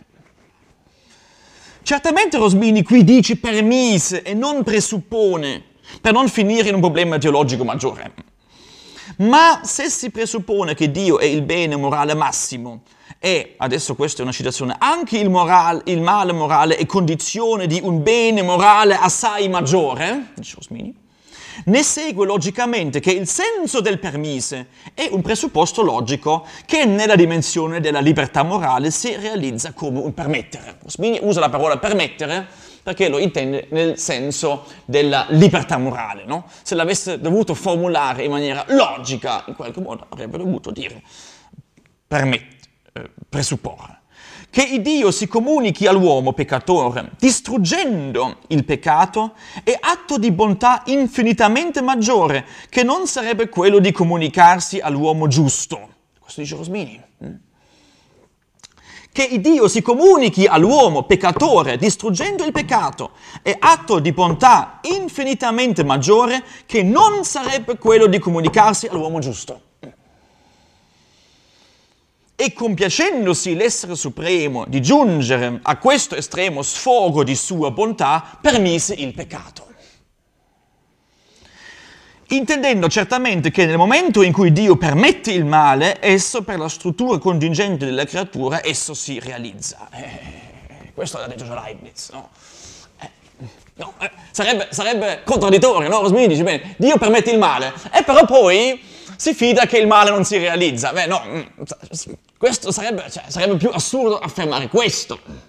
Certamente Rosmini qui dice permise e non presuppone, per non finire in un problema teologico maggiore. Ma se si presuppone che Dio è il bene morale massimo, e, adesso questa è una citazione, anche il, morale, il male morale è condizione di un bene morale assai maggiore, dice Rosmini, ne segue logicamente che il senso del permise è un presupposto logico che nella dimensione della libertà morale si realizza come un permettere. Rosmini usa la parola permettere perché lo intende nel senso della libertà morale, no? Se l'avesse dovuto formulare in maniera logica, in qualche modo avrebbe dovuto dire permettere, eh, presupporre. Che Dio si comunichi all'uomo peccatore, distruggendo il peccato, è atto di bontà infinitamente maggiore, che non sarebbe quello di comunicarsi all'uomo giusto. Questo dice Rosmini. Che Dio si comunichi all'uomo peccatore, distruggendo il peccato, è atto di bontà infinitamente maggiore, che non sarebbe quello di comunicarsi all'uomo giusto. E compiacendosi l'essere supremo di giungere a questo estremo sfogo di sua bontà, permise il peccato. intendendo certamente che nel momento in cui Dio permette il male, esso per la struttura contingente della creatura, esso si realizza. Eh, questo l'ha detto già Leibniz, no? Eh, no eh, sarebbe, sarebbe contraddittorio, no? Rosmini dice, bene, Dio permette il male, e però poi si fida che il male non si realizza. Beh, no, questo sarebbe, cioè, sarebbe più assurdo affermare questo.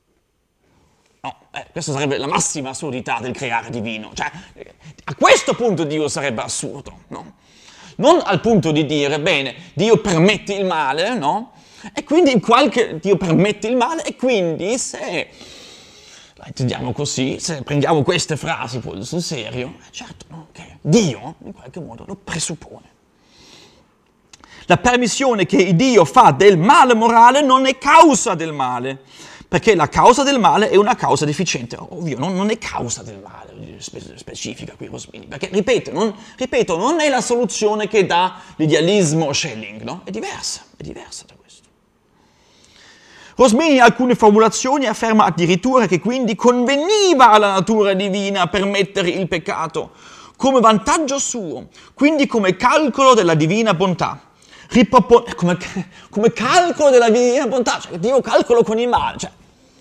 No, eh, questa sarebbe la massima assurdità del creare divino. Cioè, a questo punto Dio sarebbe assurdo, no? Non al punto di dire, bene, Dio permette il male, no? E quindi in qualche... Dio permette il male, e quindi se... La intendiamo così, se prendiamo queste frasi poi sul serio, certo, no? Che Dio in qualche modo lo presuppone. La permissione che Dio fa del male morale non è causa del male, perché la causa del male è una causa deficiente. Ovvio, non, non è causa del male, spe- specifica qui Rosmini, perché, ripeto non, ripeto, non è la soluzione che dà l'idealismo o Schelling, no? È diversa, è diversa da questo. Rosmini in alcune formulazioni afferma addirittura che quindi conveniva alla natura divina permettere il peccato come vantaggio suo, quindi come calcolo della divina bontà. Ripropone, come, come calcolo della divina bontà, cioè Dio calcolo con il male, cioè,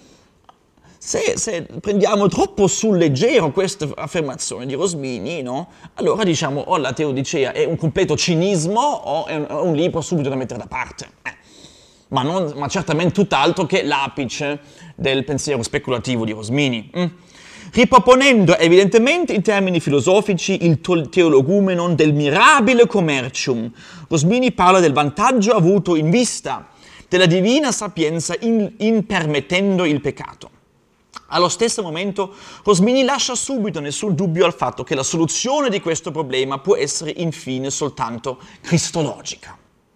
Se, se prendiamo troppo sul leggero questa affermazione di Rosmini, no? Allora diciamo o la Teodicea è un completo cinismo o è un, è un libro subito da mettere da parte. Eh. Ma, non, ma certamente tutt'altro che l'apice del pensiero speculativo di Rosmini. Mm. Riproponendo evidentemente in termini filosofici il teologumenon del mirabile commercium, Rosmini parla del vantaggio avuto in vista della divina sapienza in, in permettendo il peccato. Allo stesso momento, Rosmini lascia subito nessun dubbio al fatto che la soluzione di questo problema può essere infine soltanto cristologica.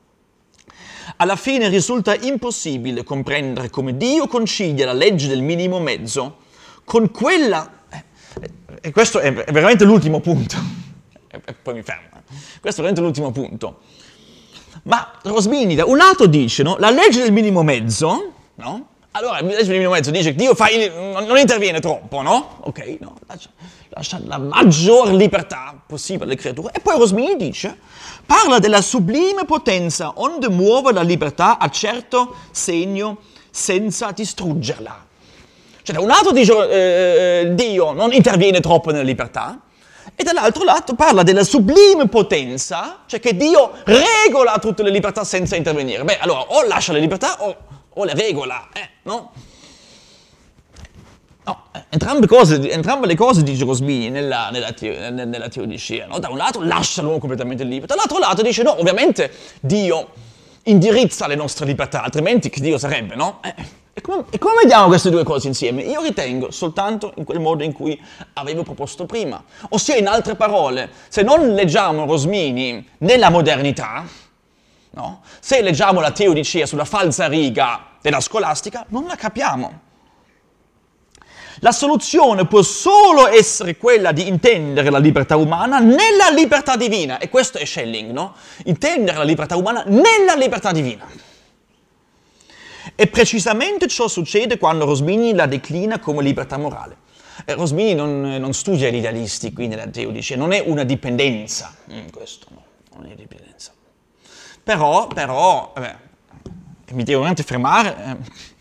Alla fine risulta impossibile comprendere come Dio concilia la legge del minimo mezzo con quella... E questo è veramente l'ultimo punto. E poi mi fermo. Questo è veramente l'ultimo punto. Ma Rosmini da un lato dice, no, la legge del minimo mezzo, no? Allora, il legge del minimo mezzo dice che Dio fa il, non interviene troppo, no? Ok, no, lascia, lascia la maggior libertà possibile alle creature. E poi Rosmini dice, parla della sublime potenza onde muove la libertà a certo segno senza distruggerla. Cioè, da un lato dice eh, Dio non interviene troppo nella libertà, e dall'altro lato parla della sublime potenza, cioè che Dio regola tutte le libertà senza intervenire. Beh, allora, o lascia le libertà o... o le regola, eh, no? No, entrambe, cose, entrambe le cose dice Rosmini nella, nella, teo, nella Teodicea, no? Da un lato lascia l'uomo completamente libero, dall'altro lato dice no, ovviamente Dio indirizza le nostre libertà, altrimenti che Dio sarebbe, no? Eh, e, come, e come vediamo queste due cose insieme? Io ritengo soltanto in quel modo in cui avevo proposto prima, ossia in altre parole, se non leggiamo Rosmini nella modernità, no? Se leggiamo la Teodicea sulla falsa riga della scolastica, non la capiamo. La soluzione può solo essere quella di intendere la libertà umana nella libertà divina, e questo è Schelling, no? Intendere la libertà umana nella libertà divina. E precisamente ciò succede quando Rosmini la declina come libertà morale. Eh, Rosmini non, non studia gli idealisti qui nella Teodicea, non è una dipendenza, mm, questo no, non è dipendenza. Però, però, vabbè, mi devo veramente fermare,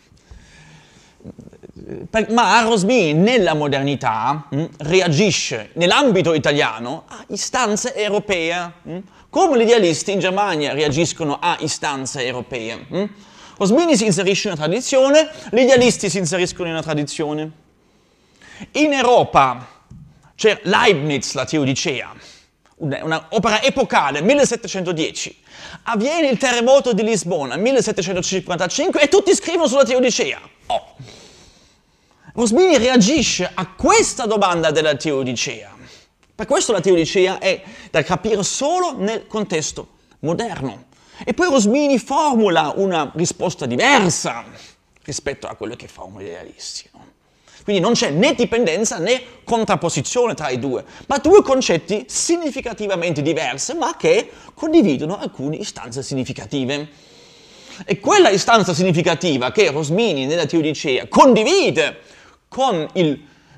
eh, ma Rosmini nella modernità mh, reagisce nell'ambito italiano a istanze europee, mh, come gli idealisti in Germania reagiscono a istanze europee. Mh. Rosmini si inserisce in una tradizione, gli idealisti si inseriscono in una tradizione. In Europa c'è Leibniz, la Teodicea, un'opera epocale, millesettecentodieci. Avviene il terremoto di Lisbona, millesettecentocinquantacinque, e tutti scrivono sulla Teodicea. Oh. Rosmini reagisce a questa domanda della Teodicea. Per questo la Teodicea è da capire solo nel contesto moderno. E poi Rosmini formula una risposta diversa rispetto a quello che formulano gli idealisti. No? Quindi non c'è né dipendenza né contrapposizione tra i due, ma due concetti significativamente diversi, ma che condividono alcune istanze significative. E quella istanza significativa che Rosmini nella Teodicea condivide con il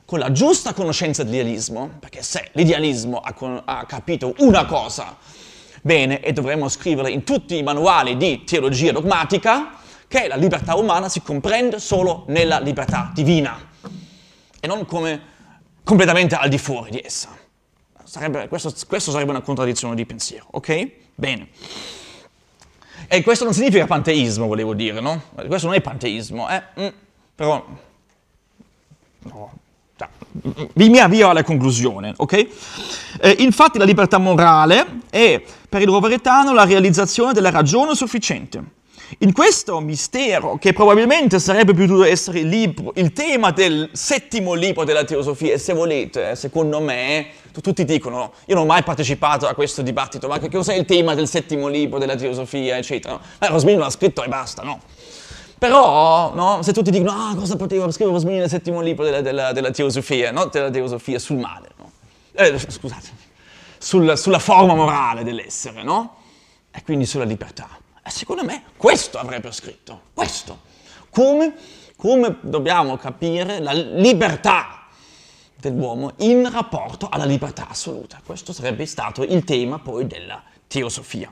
con la giusta conoscenza dell'idealismo, perché se l'idealismo ha, ha capito una cosa bene, e dovremmo scriverla in tutti i manuali di teologia dogmatica, che la libertà umana si comprende solo nella libertà divina, e non come completamente al di fuori di essa. Sarebbe, questo, questo sarebbe una contraddizione di pensiero, ok? Bene. E questo non significa panteismo, volevo dire, no? Questo non è panteismo, eh? Mm, però... No. Mi avvio alla conclusione, ok? Eh, infatti la libertà morale è per il roveretano la realizzazione della ragione sufficiente. In questo mistero, che probabilmente sarebbe potuto essere il, libro, il tema del settimo libro della teosofia, e se volete, secondo me, tutti dicono, io non ho mai partecipato a questo dibattito, ma che cos'è il tema del settimo libro della teosofia, eccetera. Ma Rosmini l'ha scritto e basta, no? Però, no, se tutti dicono, ah, cosa poteva scrivere Rosmini nel settimo libro della, della, della teosofia, no? Della teosofia sul male, no? Eh, scusate, sul, sulla forma morale dell'essere, no? E quindi sulla libertà. E secondo me questo avrebbe scritto, questo. Come, come dobbiamo capire la libertà dell'uomo in rapporto alla libertà assoluta. Questo sarebbe stato il tema poi della teosofia.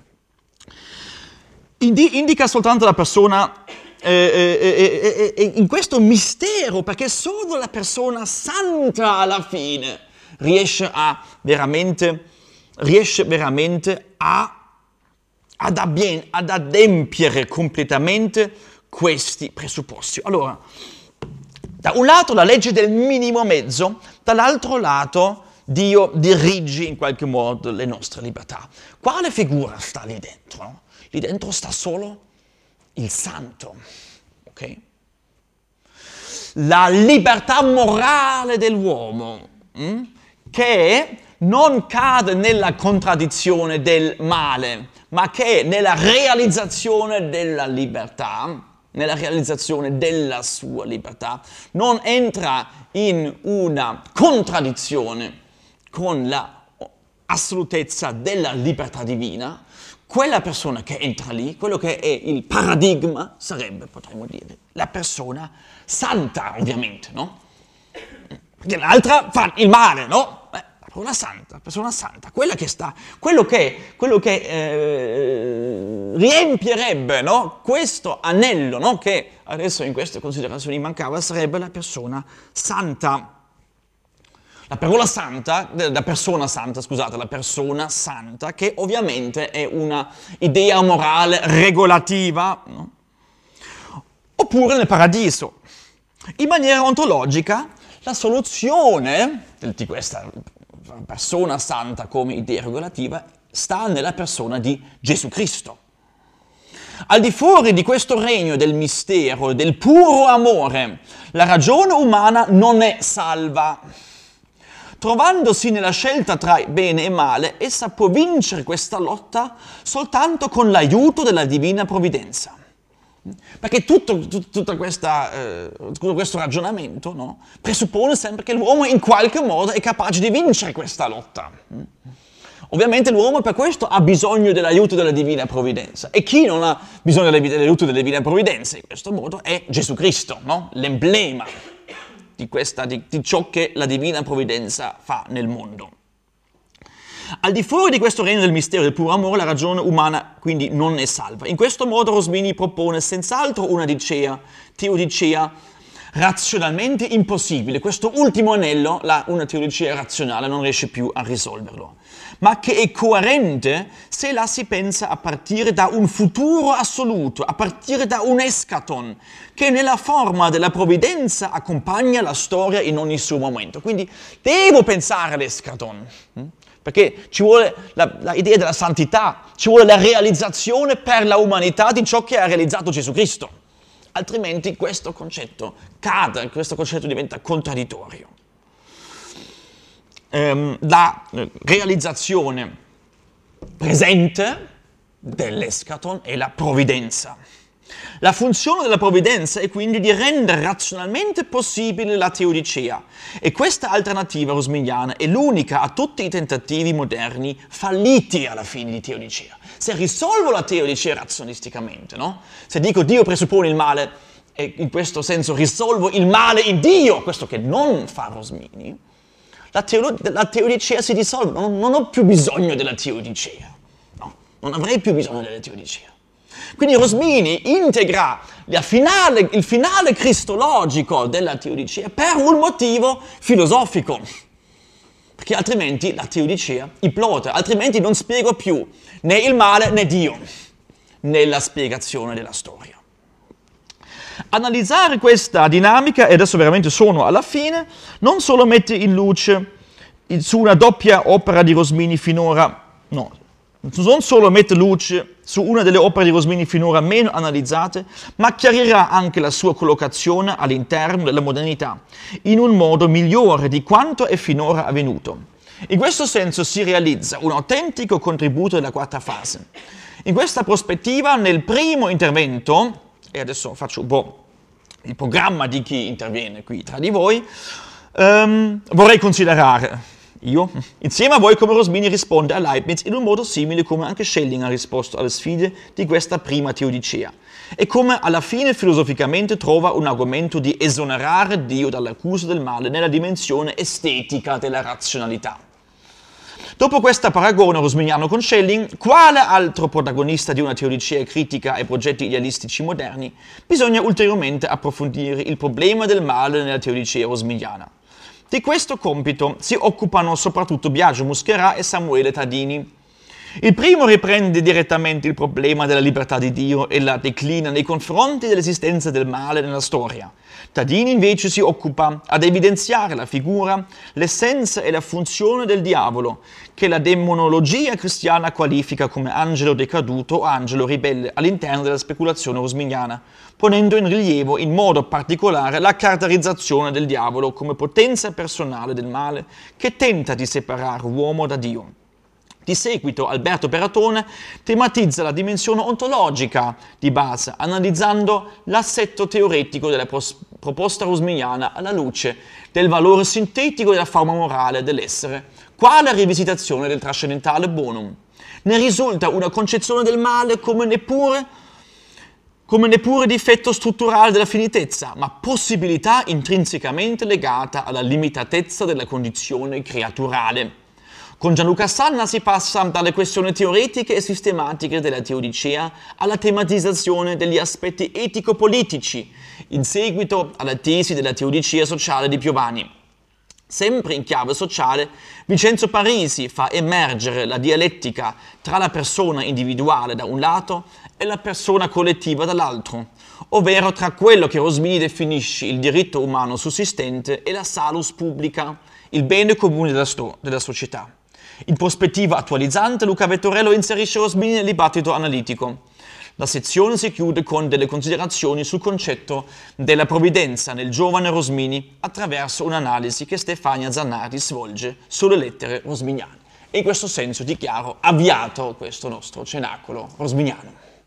Indi, indica soltanto la persona eh, eh, eh, eh, in questo mistero, perché solo la persona santa alla fine riesce a veramente, riesce veramente a Ad, abbien, ad adempiere completamente questi presupposti. Allora, da un lato la legge del minimo mezzo, dall'altro lato Dio dirige in qualche modo le nostre libertà. Quale figura sta lì dentro? No? Lì dentro sta solo il santo, ok? La libertà morale dell'uomo, hm? che non cade nella contraddizione del male, ma che nella realizzazione della libertà, nella realizzazione della sua libertà, non entra in una contraddizione con la assolutezza della libertà divina. Quella persona che entra lì, quello che è il paradigma, sarebbe, potremmo dire, la persona santa, ovviamente, no? Perché l'altra fa il male, no? Beh, Persona santa, persona santa, quella che sta, quello che, quello che eh, riempierebbe, no? Questo anello, no? Che adesso in queste considerazioni mancava, sarebbe la persona santa. La parola santa, la persona santa, scusate, la persona santa, che ovviamente è una idea morale regolativa, no? Oppure nel paradiso. In maniera ontologica, la soluzione di questa persona santa come idea regolativa sta nella persona di Gesù Cristo. Al di fuori di questo regno del mistero, del puro amore, la ragione umana non è salva. Trovandosi nella scelta tra bene e male, essa può vincere questa lotta soltanto con l'aiuto della divina provvidenza. Perché tutto, tutto, tutta questa, eh, tutto questo ragionamento, no, presuppone sempre che l'uomo in qualche modo è capace di vincere questa lotta. Ovviamente l'uomo per questo ha bisogno dell'aiuto della divina provvidenza. E chi non ha bisogno dell'aiuto della divina provvidenza in questo modo è Gesù Cristo, no? L'emblema di, questa, di, di ciò che la divina provvidenza fa nel mondo. Al di fuori di questo regno del mistero del puro amore, la ragione umana quindi non è salva. In questo modo Rosmini propone senz'altro una dicea, teodicea razionalmente impossibile. Questo ultimo anello, la, una teodicea razionale, non riesce più a risolverlo, ma che è coerente se la si pensa a partire da un futuro assoluto, a partire da un eschaton, che nella forma della provvidenza accompagna la storia in ogni suo momento. Quindi devo pensare all'eschaton, perché ci vuole l'idea della santità, ci vuole la realizzazione per la umanità di ciò che ha realizzato Gesù Cristo. Altrimenti questo concetto cade, questo concetto diventa contraddittorio. Ehm, la realizzazione presente dell'eschaton è la provvidenza. La funzione della provvidenza è quindi di rendere razionalmente possibile la teodicea, e questa alternativa rosminiana è l'unica a tutti i tentativi moderni falliti alla fine di teodicea. Se risolvo la teodicea razionisticamente, no? Se dico Dio presuppone il male e in questo senso risolvo il male in Dio, questo che non fa Rosmini, la, teolo- la teodicea si dissolve, non, non ho più bisogno della teodicea, no, non avrei più bisogno della teodicea. Quindi Rosmini integra la finale, il finale cristologico della teodicea per un motivo filosofico, perché altrimenti la teodicea implode, altrimenti non spiego più né il male né Dio nella spiegazione della storia. Analizzare questa dinamica, e adesso veramente sono alla fine, non solo mette in luce su una doppia opera di Rosmini finora, no, non solo mette luce su una delle opere di Rosmini finora meno analizzate, ma chiarirà anche la sua collocazione all'interno della modernità, in un modo migliore di quanto è finora avvenuto. In questo senso si realizza un autentico contributo della quarta fase. In questa prospettiva, nel primo intervento, e adesso faccio un po' il programma di chi interviene qui tra di voi, ehm, vorrei considerare, io, insieme a voi, come Rosmini risponde a Leibniz in un modo simile come anche Schelling ha risposto alle sfide di questa prima teodicea, e come alla fine filosoficamente trova un argomento di esonerare Dio dall'accusa del male nella dimensione estetica della razionalità. Dopo questo paragone rosminiano con Schelling, quale altro protagonista di una teodicea critica ai progetti idealistici moderni, bisogna ulteriormente approfondire il problema del male nella teodicea rosminiana. Di questo compito si occupano soprattutto Biagio Muscherà e Samuele Tadini. Il primo riprende direttamente il problema della libertà di Dio e la declina nei confronti dell'esistenza del male nella storia. Tadini invece si occupa ad evidenziare la figura, l'essenza e la funzione del diavolo, che la demonologia cristiana qualifica come angelo decaduto o angelo ribelle all'interno della speculazione rosminiana, ponendo in rilievo in modo particolare la caratterizzazione del diavolo come potenza personale del male che tenta di separare l'uomo da Dio. Di seguito Alberto Peratone tematizza la dimensione ontologica di base, analizzando l'assetto teoretico della proposta rosminiana alla luce del valore sintetico della forma morale dell'essere, quale rivisitazione del trascendentale bonum. Ne risulta una concezione del male come neppure, come neppure difetto strutturale della finitezza, ma possibilità intrinsecamente legata alla limitatezza della condizione creaturale. Con Gianluca Sanna si passa dalle questioni teoretiche e sistematiche della teodicea alla tematizzazione degli aspetti etico-politici, in seguito alla tesi della teodicea sociale di Piovani. Sempre in chiave sociale, Vincenzo Parisi fa emergere la dialettica tra la persona individuale da un lato e la persona collettiva dall'altro, ovvero tra quello che Rosmini definisce il diritto umano sussistente e la salus pubblica, il bene comune della, sto- della società. In prospettiva attualizzante, Luca Vettorello inserisce Rosmini nel dibattito analitico. La sezione si chiude con delle considerazioni sul concetto della provvidenza nel giovane Rosmini attraverso un'analisi che Stefania Zannati svolge sulle lettere rosminiane. E in questo senso dichiaro avviato questo nostro cenacolo rosminiano.